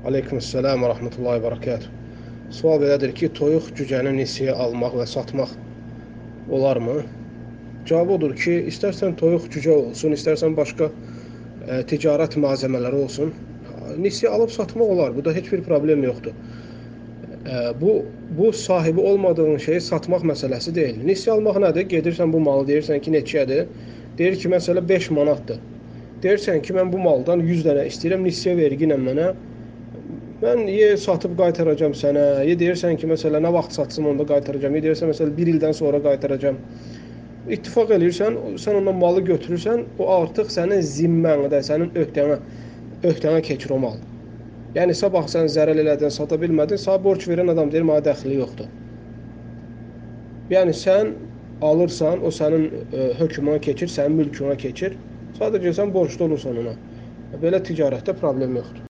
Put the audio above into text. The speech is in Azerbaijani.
Aleykümselam və rəhmətullahi və bərəkətuh. Sual belədir ki, toyuq cücəni nisiyə almaq və satmaq olarmı? Cavab odur ki, istərsən toyuq cücə olsun, istərsən başqa ticarət malzəmələri olsun, nisiyə alıb satmaq olar. Burada heç bir problem yoxdur. Bu sahibi olmadığın şeyi satmaq məsələsi deyil. Nisiyə almaq nədir? Gedirsən bu malı deyirsən ki, neçədir? Deyir ki, məsələ 5 manatdır. Deyirsən ki, mən bu maldan 100 dənə istəyirəm, nisiyə vergi ilə mənə. Mən satıb qaytaracam sənə. Deyirsən ki, məsələn, nə vaxt satsam onda qaytaracam. Deyirsən, məsələn, 1 ildən sonra qaytaracam. İttifaq eləyirsən, sən ondan malı götürürsən, o artıq sənin zimməndə, sənin öhdənə keçir o mal. Yəni, sabah sən zərər elədin, sata bilmədin, sənə borc verən adam deyir, mənə dəxli yoxdur. Yəni, sən alırsan, o sənin hökmuna keçir, sənin mülkünə keçir. Sadəcə sən borclu olursan ona. Belə ticarətdə problem yoxdur.